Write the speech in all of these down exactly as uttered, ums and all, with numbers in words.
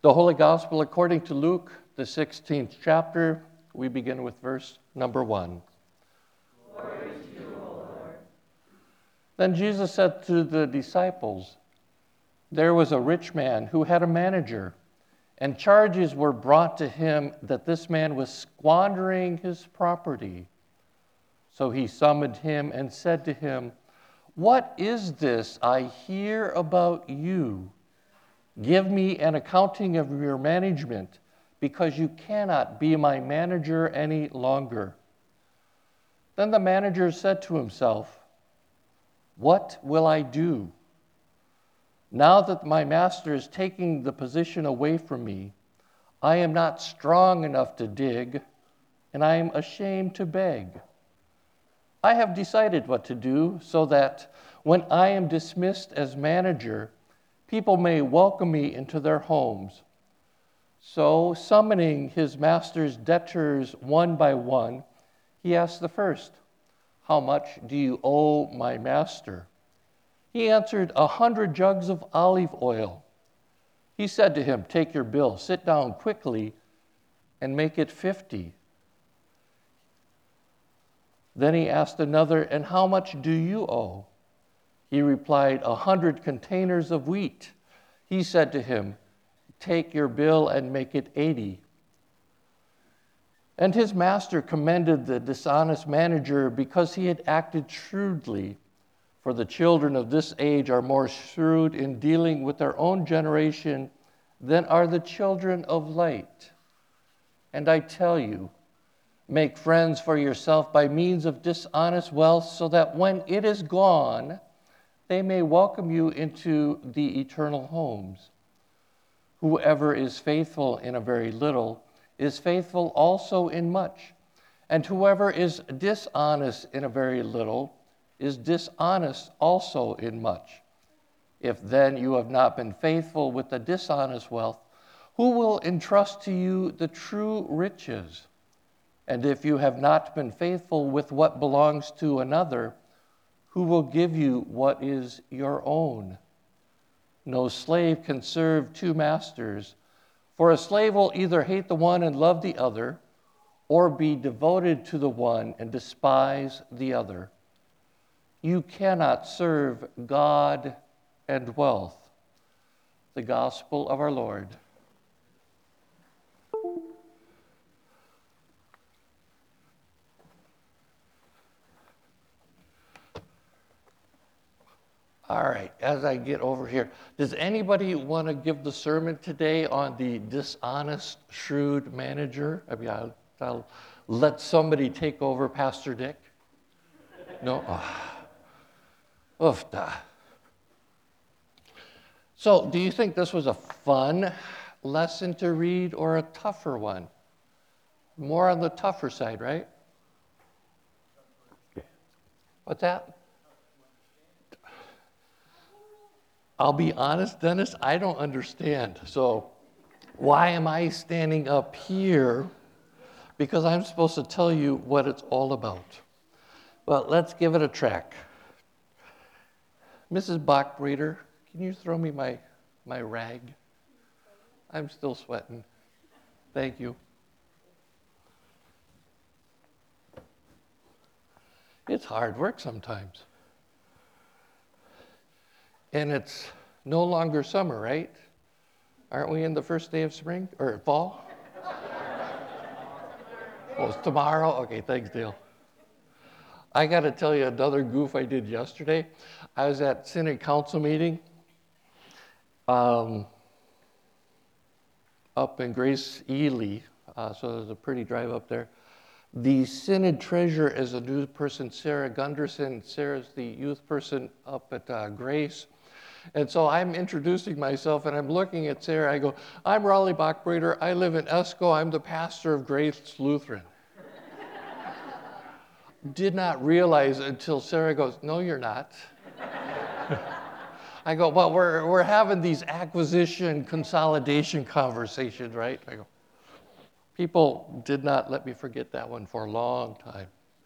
The Holy Gospel according to Luke, the sixteenth chapter. We begin with verse number one. Glory to you, O Lord. Then Jesus said to the disciples, "There was a rich man who had a manager, and charges were brought to him that this man was squandering his property. So he summoned him and said to him, 'What is this I hear about you? Give me an accounting of your management, because you cannot be my manager any longer.' Then the manager said to himself, 'What will I do? Now that my master is taking the position away from me, I am not strong enough to dig, and I am ashamed to beg. I have decided what to do so that when I am dismissed as manager, people may welcome me into their homes.' So, summoning his master's debtors one by one, he asked the first, 'How much do you owe my master?' He answered, 'A hundred jugs of olive oil.' He said to him, 'Take your bill, sit down quickly, and make it fifty.' Then he asked another, 'And how much do you owe?' He replied, 'A hundred containers of wheat.' He said to him, 'Take your bill and make it eighty.' And his master commended the dishonest manager because he had acted shrewdly. For the children of this age are more shrewd in dealing with their own generation than are the children of light. And I tell you, make friends for yourself by means of dishonest wealth, so that when it is gone, they may welcome you into the eternal homes. Whoever is faithful in a very little is faithful also in much, and whoever is dishonest in a very little is dishonest also in much. If then you have not been faithful with the dishonest wealth, who will entrust to you the true riches? And if you have not been faithful with what belongs to another, who will give you what is your own? No slave can serve two masters, for a slave will either hate the one and love the other, or be devoted to the one and despise the other. You cannot serve God and wealth." The Gospel of our Lord. All right, as I get over here, does anybody want to give the sermon today on the dishonest, shrewd manager? I mean, I'll, I'll let somebody take over, Pastor Dick. No? Oh. Oof, da. So, do you think this was a fun lesson to read or a tougher one? More on the tougher side, right? What's that? I'll be honest, Dennis, I don't understand. So why am I standing up here? Because I'm supposed to tell you what it's all about. Well, let's give it a track. Missus Bachbreeder, can you throw me my, my rag? I'm still sweating. Thank you. It's hard work sometimes. And it's no longer summer, right? Aren't we in the first day of spring or fall? Oh, it's tomorrow? Okay, thanks, Dale. I got to tell you another goof I did yesterday. I was at Synod Council meeting um, up in Grace Ely, uh, so there's a pretty drive up there. The Synod treasurer is a new person, Sarah Gunderson. Sarah's the youth person up at uh, Grace. And so I'm introducing myself, and I'm looking at Sarah. I go, "I'm Raleigh Bachbreeder. I live in Esco. I'm the pastor of Grace Lutheran." Did not realize until Sarah goes, "No, you're not." I go, "Well, we're we're having these acquisition consolidation conversations, right?" I go, people did not let me forget that one for a long time.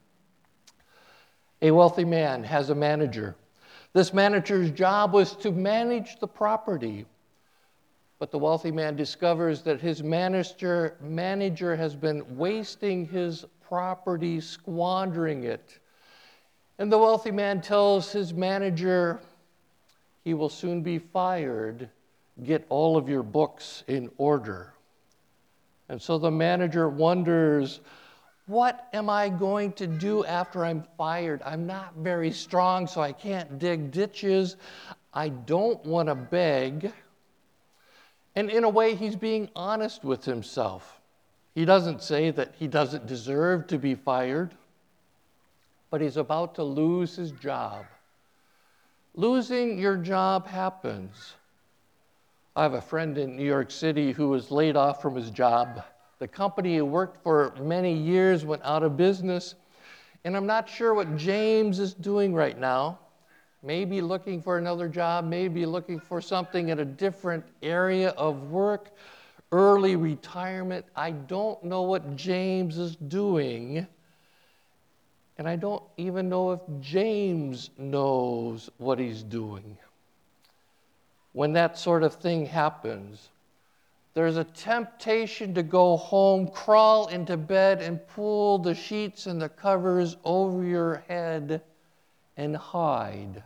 A wealthy man has a manager. This manager's job was to manage the property. But the wealthy man discovers that his manager, manager has been wasting his property, squandering it. And the wealthy man tells his manager he will soon be fired. Get all of your books in order. And so the manager wonders, what am I going to do after I'm fired? I'm not very strong, so I can't dig ditches. I don't want to beg. And in a way, he's being honest with himself. He doesn't say that he doesn't deserve to be fired, but he's about to lose his job. Losing your job happens. I have a friend in New York City who was laid off from his job. The company he worked for many years went out of business, and I'm not sure what James is doing right now. Maybe looking for another job, maybe looking for something in a different area of work, early retirement. I don't know what James is doing, and I don't even know if James knows what he's doing. When that sort of thing happens, there's a temptation to go home, crawl into bed, and pull the sheets and the covers over your head and hide.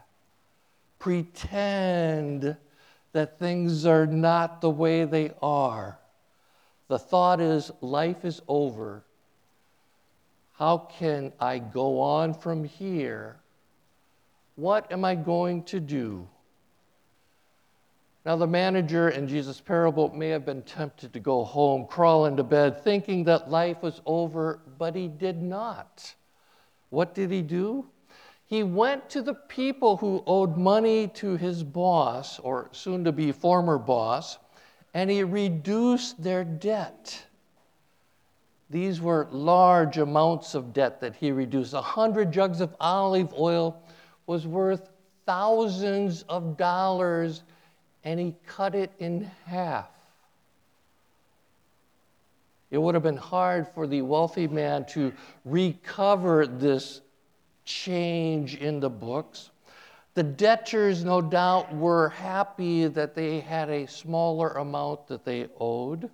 Pretend that things are not the way they are. The thought is, life is over. How can I go on from here? What am I going to do? Now, the manager in Jesus' parable may have been tempted to go home, crawl into bed, thinking that life was over, but he did not. What did he do? He went to the people who owed money to his boss, or soon-to-be former boss, and he reduced their debt. These were large amounts of debt that he reduced. A hundred jugs of olive oil was worth thousands of dollars, and he cut it in half. It would have been hard for the wealthy man to recover this change in the books. The debtors, no doubt, were happy that they had a smaller amount that they owed.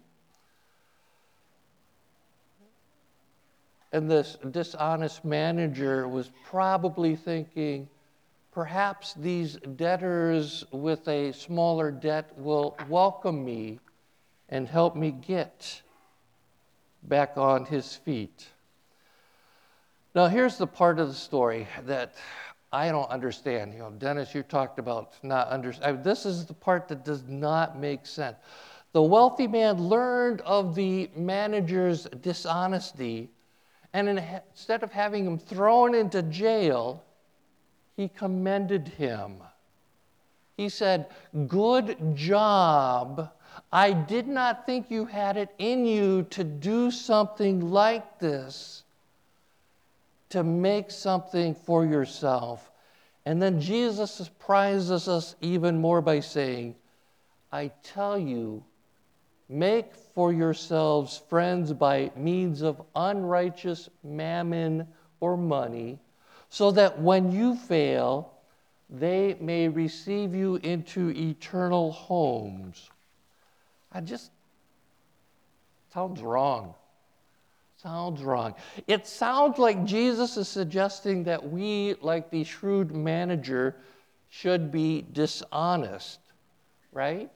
And this dishonest manager was probably thinking, perhaps these debtors with a smaller debt will welcome me and help me get back on his feet. Now, here's the part of the story that I don't understand. You know, Dennis, you talked about not understanding. This is the part that does not make sense. The wealthy man learned of the manager's dishonesty, and instead of having him thrown into jail, he commended him. He said, "Good job. I did not think you had it in you to do something like this, to make something for yourself." And then Jesus surprises us even more by saying, "I tell you, make for yourselves friends by means of unrighteous mammon or money, so that when you fail, they may receive you into eternal homes." I just, sounds wrong. Sounds wrong. It sounds like Jesus is suggesting that we, like the shrewd manager, should be dishonest, right?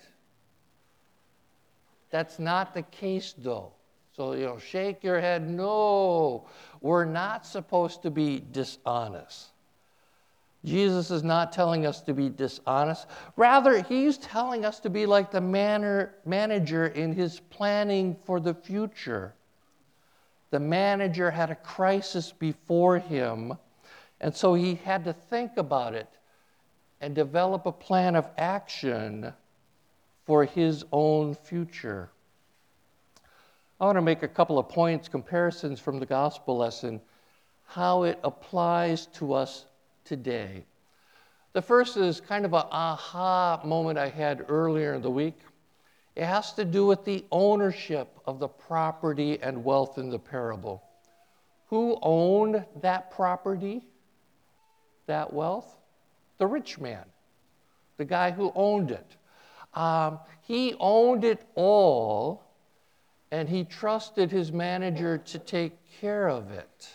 That's not the case, though. So, you know, shake your head. No, we're not supposed to be dishonest. Jesus is not telling us to be dishonest. Rather, he's telling us to be like the manor, manager in his planning for the future. The manager had a crisis before him, and so he had to think about it and develop a plan of action for his own future. I want to make a couple of points, comparisons from the gospel lesson, how it applies to us today. The first is kind of an aha moment I had earlier in the week. It has to do with the ownership of the property and wealth in the parable. Who owned that property, that wealth? The rich man, the guy who owned it. Um, he owned it all, and he trusted his manager to take care of it.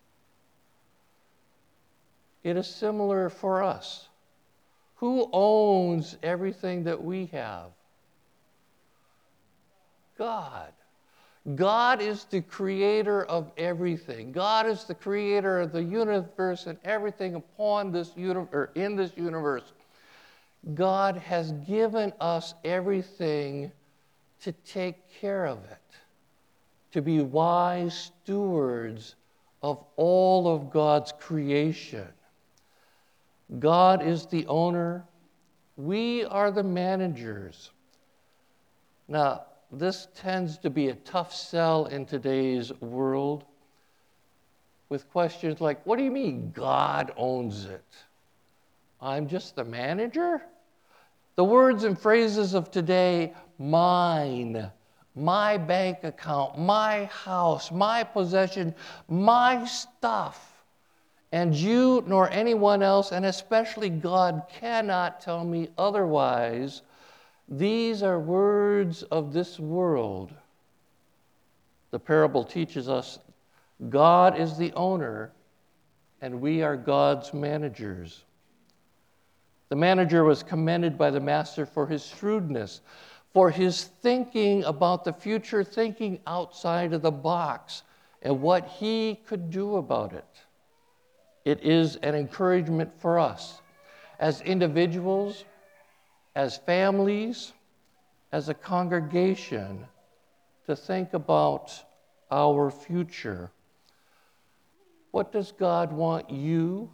It is similar for us. Who owns everything that we have? God. God is the creator of everything. God is the creator of the universe and everything upon this universe, or in this universe. God has given us everything to take care of it, to be wise stewards of all of God's creation. God is the owner. We are the managers. Now, this tends to be a tough sell in today's world with questions like, what do you mean God owns it? I'm just the manager? The words and phrases of today, mine, my bank account, my house, my possession, my stuff, and you nor anyone else, and especially God, cannot tell me otherwise. These are words of this world. The parable teaches us God is the owner, and we are God's managers. The manager was commended by the master for his shrewdness, for his thinking about the future, thinking outside of the box, and what he could do about it. It is an encouragement for us as individuals, as families, as a congregation, to think about our future. What does God want you?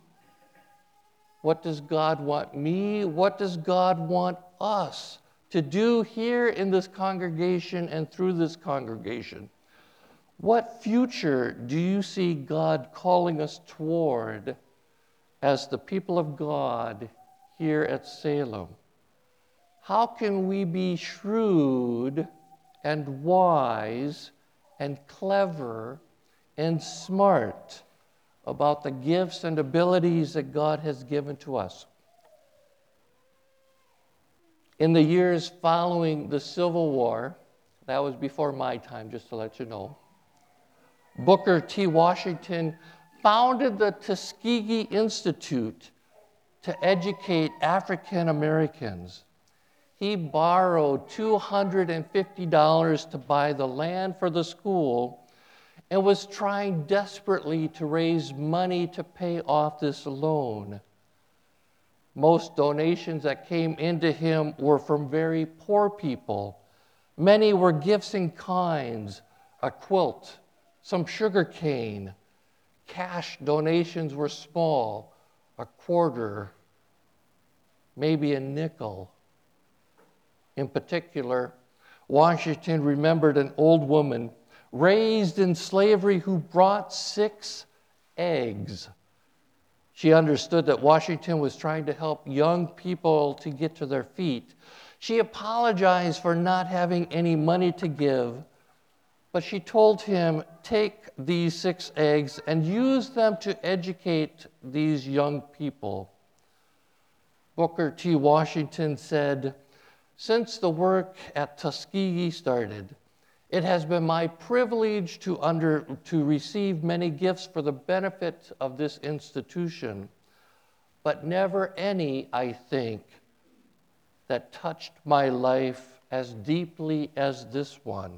What does God want me? What does God want us to do here in this congregation and through this congregation? What future do you see God calling us toward as the people of God here at Salem? How can we be shrewd and wise and clever and smart about the gifts and abilities that God has given to us? In the years following the Civil War, that was before my time, just to let you know, Booker T. Washington founded the Tuskegee Institute to educate African Americans. He borrowed two hundred fifty dollars to buy the land for the school and was trying desperately to raise money to pay off this loan. Most donations that came into him were from very poor people. Many were gifts in kinds, a quilt, some sugar cane. Cash donations were small, a quarter, maybe a nickel. In particular, Washington remembered an old woman raised in slavery who brought six eggs. She understood that Washington was trying to help young people to get to their feet. She apologized for not having any money to give, but she told him, take these six eggs and use them to educate these young people. Booker T. Washington said, since the work at Tuskegee started, it has been my privilege to, under, to receive many gifts for the benefit of this institution, but never any, I think, that touched my life as deeply as this one.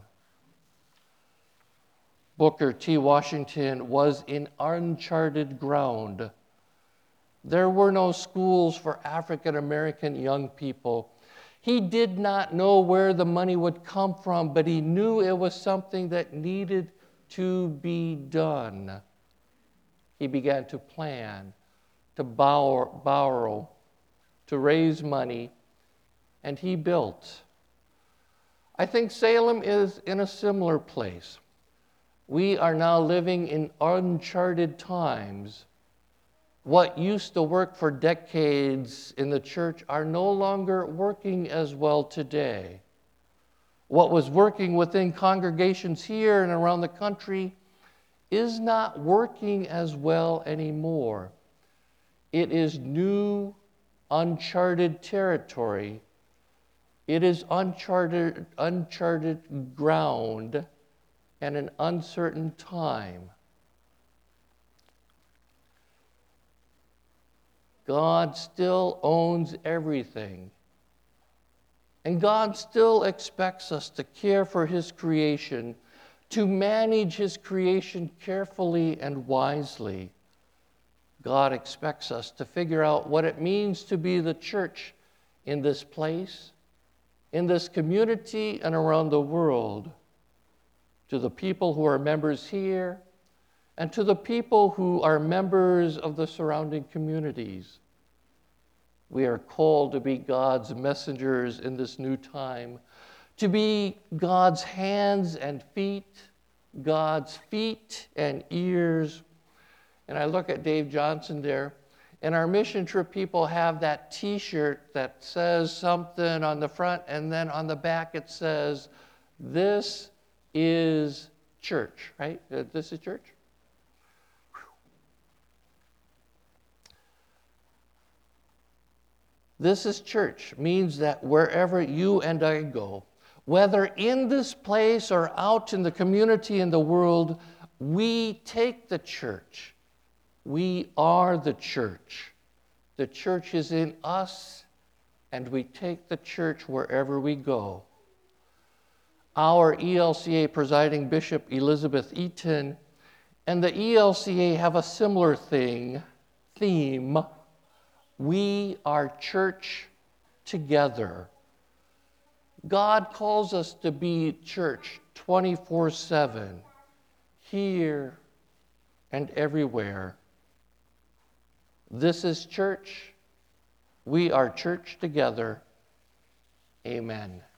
Booker T. Washington was in uncharted ground. There were no schools for African American young people. He did not know where the money would come from, but he knew it was something that needed to be done. He began to plan, to borrow, borrow, to raise money, and he built. I think Salem is in a similar place. We are now living in uncharted times. What used to work for decades in the church are no longer working as well today. What was working within congregations here and around the country is not working as well anymore. It is new, uncharted territory It is uncharted, uncharted ground and an uncertain time. God still owns everything. And God still expects us to care for His creation, to manage His creation carefully and wisely. God expects us to figure out what it means to be the church in this place, in this community, and around the world. To the people who are members here, and to the people who are members of the surrounding communities. We are called to be God's messengers in this new time, to be God's hands and feet, God's feet and ears. And I look at Dave Johnson there, and our mission trip people have that T-shirt that says something on the front, and then on the back it says, "This is church," right? Uh, this is church? This is church means that wherever you and I go, whether in this place or out in the community in the world, we take the church. We are the church. The church is in us, and we take the church wherever we go. Our E L C A presiding bishop, Elizabeth Eaton, and the E L C A have a similar thing, theme. We are church together. God calls us to be church twenty-four seven, here and everywhere. This is church. We are church together. Amen.